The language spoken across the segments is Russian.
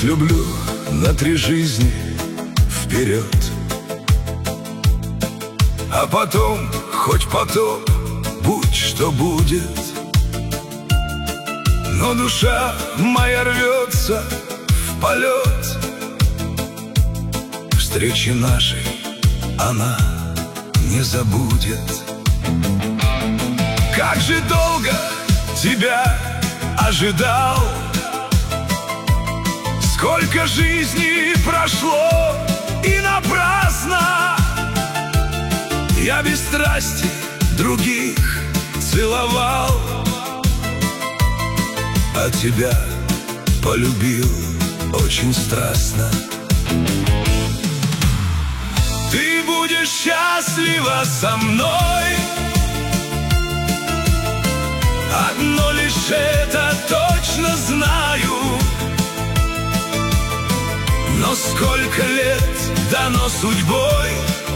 Отлюблю на 3 жизни вперед, а потом, хоть потоп, будь что будет. Но душа моя рвется в полет. Встречи нашей она не забудет. Как же долго тебя ожидал, сколько жизней прошло и напрасно. Я без страсти других целовал, а тебя полюбил очень страстно. Ты будешь счастлива со мной, одно лишь это точно знаю. Но сколько лет дано судьбой,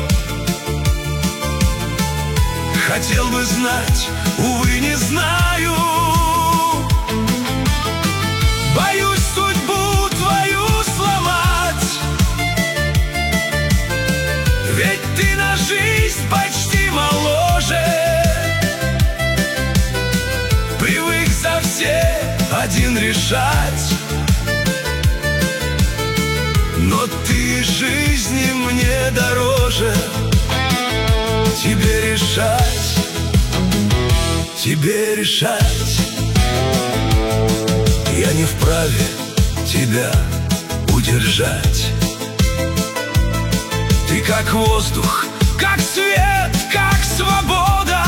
хотел бы знать, увы, не знаю. Боюсь судьбу твою сломать, ведь ты на жизнь почти моложе. Привык за все один решать, но ты жизни мне дороже. Тебе решать, тебе решать. Я не вправе тебя удержать. Ты как воздух, как свет, как свобода.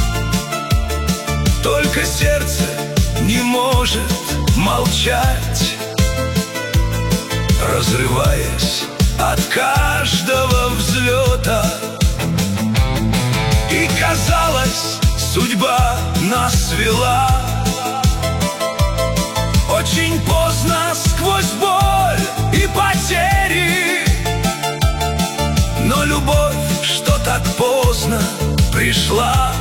Только сердце не может молчать, разрываясь от каждого взлета. И казалось, судьба нас свела очень поздно, сквозь боль и потери. Но любовь, что так поздно пришла,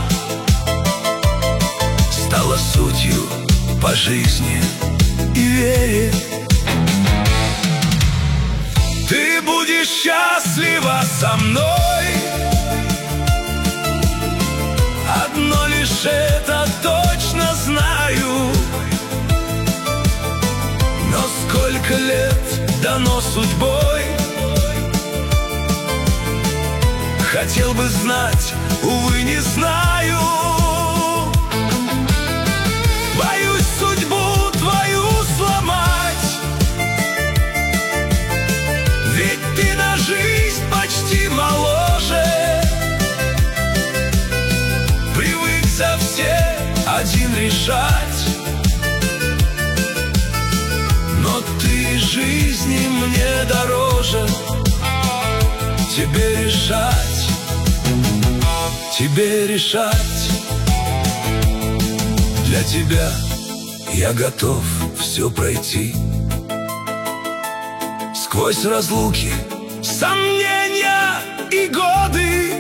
стала сутью по жизни и вере. Ты будешь счастлива со мной, одно лишь это точно знаю. Но сколько лет дано судьбой, хотел бы знать, увы, не знаю. Боюсь судьбу твою сломать, ведь ты на жизнь почти моложе. Привык за все один решать, но ты жизни мне дороже. Тебе решать, тебе решать. Для тебя я готов все пройти, сквозь разлуки, сомнения и годы.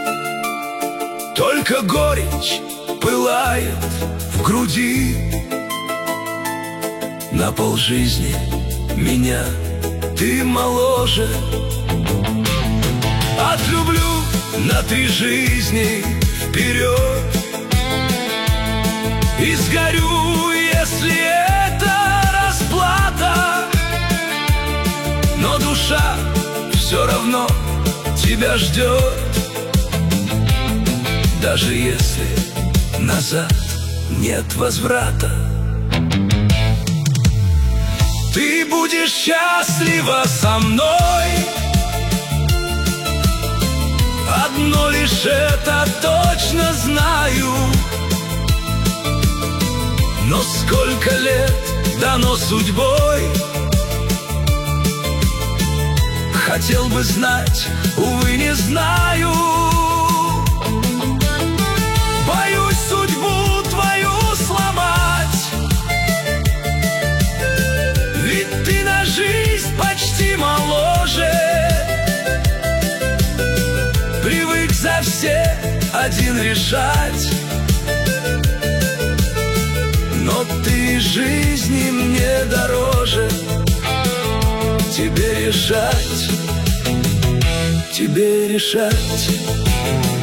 Только горечь пылает в груди. На полжизни меня ты моложе. Отлюблю на 3 жизни вперед и сгорю, если это расплата. Но душа все равно тебя ждет, даже если назад нет возврата. Ты будешь счастлива со мной, одно лишь это точно знаю. Но сколько лет дано судьбой, хотел бы знать, увы, не знаю. Боюсь судьбу твою сломать, ведь ты на жизнь почти моложе. Привык за все один решать, но ты жизни мне дороже. тебе решать, тебе решать.